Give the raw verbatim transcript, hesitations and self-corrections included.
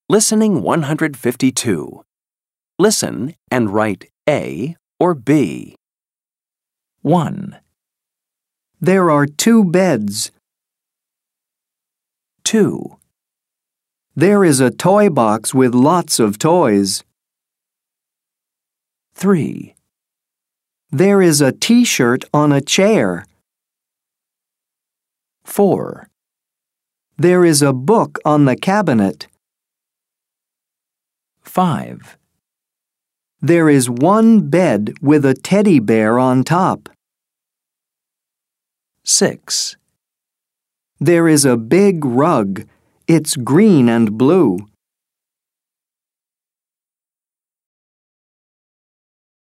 Listening one hundred fifty-two. Listen and write A or B. one, There are two beds. two, There is a toy box with lots of toys. three, There is a t-shirt on a chair. four, There is a book on the cabinet. five, There is one bed with a teddy bear on top. six, There is a big rug. It's green and blue.